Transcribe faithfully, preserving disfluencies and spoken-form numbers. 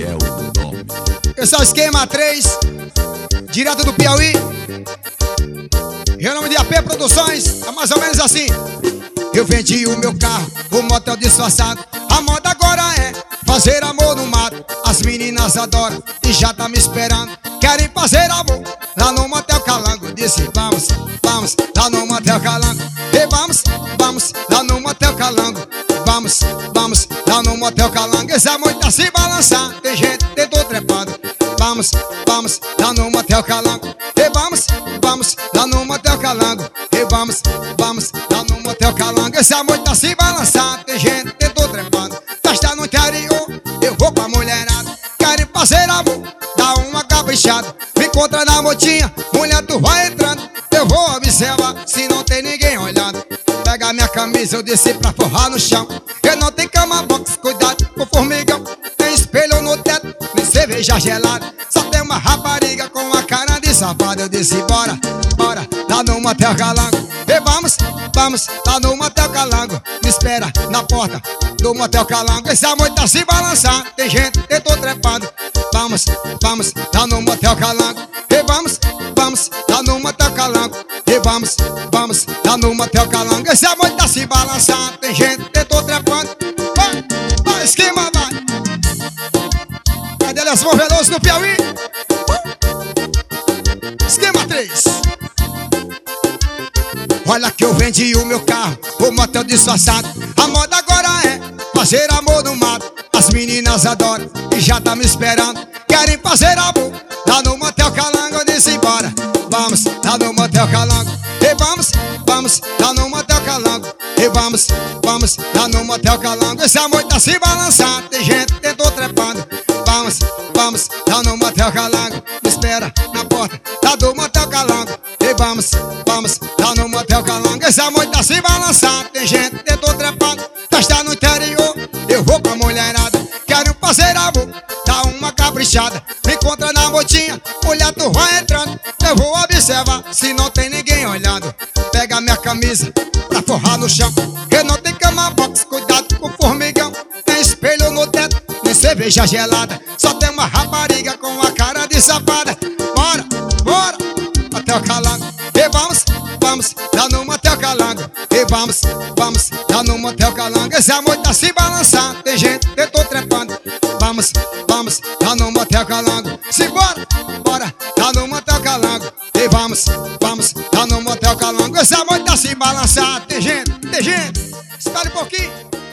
é o nome. Esse é o Esquema três, direto do Piauí. Renome de A P Produções, é mais ou menos assim. Eu vendi o meu carro, o motel disfarçado. A moda agora é fazer amor no mato. As meninas adoram e já tá me esperando. Querem fazer amor lá no motel Calango. Disse vamos, vamos lá no motel Calango. E vamos, vamos lá no motel Calango. Vamos, vamos lá no motel Calango. Esse amor tá se balançando, tem gente dentro trepando. Vamos, vamos lá no motel Calango. E vamos, vamos lá no motel Calango. E vamos, vamos lá no motel Calango. Esse amor tá se balançando, tem gente dentro trepando. Festa no interior, eu vou com a mulherada. Querem fazer amor, dá uma caprichada. Me encontra na motinha, mulher tu vai entrando. Eu vou observar se não tem ninguém olhando. Pega minha camisa, eu desci pra forrar no chão. Eu não tenho cama box, cuidado com formigão. Tem espelho no teto, nem cerveja gelada. Só tem uma rapariga com a cara de safada. Eu disse bora, bora, lá no motel Calango. E vamos, vamos, lá no motel Calango. Me espera na porta do motel Calango. Esse amor tá se balançando, tem gente, eu tô trepando. Vamos, vamos, lá no motel Calango. E vamos, vamos, lá no motel Calango. E vamos, vamos, lá no motel Calango. Esse amor tá se balançando, tem gente, eu tô trepando. Vai, vai, Esquema, vai. Cadê as Veloso no Piauí? Uh! Esquema três. Olha que eu vendi o meu carro, o motel disfarçado. A moda agora é fazer amor no mato. As meninas adoram e já tá me esperando. Querem fazer amor lá no motel Calango. Eu disse bora, vamos lá no motel Calango. E vamos, vamos lá no motel Calango. E vamos, vamos lá no motel Calango. Esse amor tá se balançando, tem gente tentou trepando. Vamos, vamos lá no motel Calango. Me espera na porta lá do motel Calango. E vamos, vamos lá no motel Calango. Esse amor tá se balançando, tem gente tentou trepando. Festa no interior, eu vou com a mulherada. Quero fazer amor, dá uma caprichada. Me encontra na motinha, mulher tu vai entrando. Eu vou observar se não tem ninguém olhando. Pega minha camisa pra forrar no chão. Eu não tenho cama box, cuidado com formigão. Tem espelho no teto, nem cerveja gelada. Só tem uma rapariga com a cara de safada. Bora, bora, motel Calango. E vamos, vamos lá no motel Calango. E vamos, vamos lá no motel Calango. Esse amor tá se balançando, tem gente, eu tô trepando. Vamos, vamos lá no motel Calango. Se bora, bora lá no motel Calango. E vamos, vamos lá no motel Calango. Esse amor tá se balançando, tem gente, tem gente. Espera um pouquinho.